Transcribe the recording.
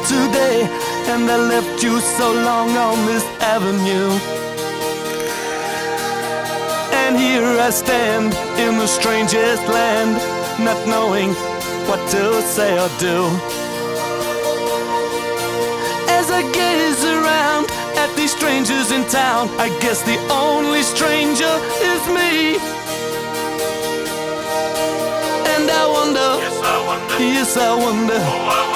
today, and I left you so long on this avenue. And here I stand in the strangest land, not knowing what to say or do. As I gaze around at these strangers in town, I guess the only stranger is me. And I wonder, yes I wonder,